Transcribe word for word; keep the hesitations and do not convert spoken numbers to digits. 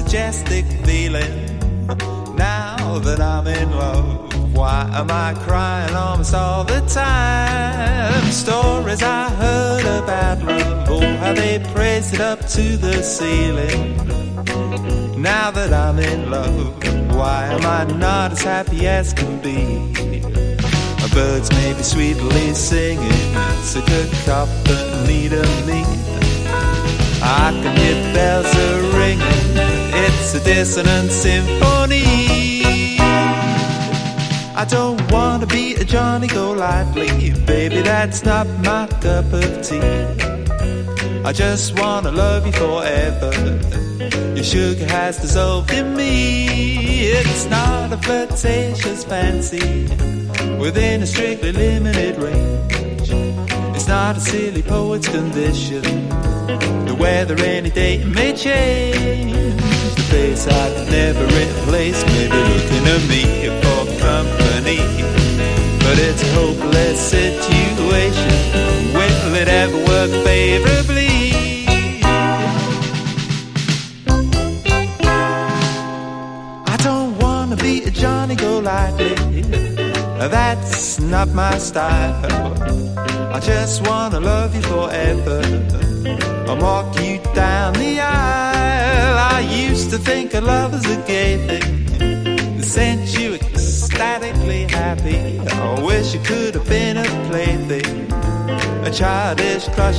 majestic feeling. Now that I'm in love, why am I crying almost all the time? Stories I heard about love, oh how they praise it up to the ceiling. Now that I'm in love, why am I not as happy as can be? Birds may be sweetly singing, it's a good company to me. I can hear bells are ringing, it's a dissonant symphony. I don't want to be a Johnny-go-lightly, baby, that's not my cup of tea. I just want to love you forever, your sugar has dissolved in me. It's not a flirtatious fancy within a strictly limited range. It's not a silly poet's condition, the weather any day may change. The face I could never replace may be looking at me for company, but it's a hopeless situation. Will it ever work favorably? I don't want to be a Johnny-go-lightly, that's not my style. I just want to love you forever and walk you down the aisle. I used to think a love was a gay thing that sent you ecstatically happy. I wish you could have been a plaything, a childish crush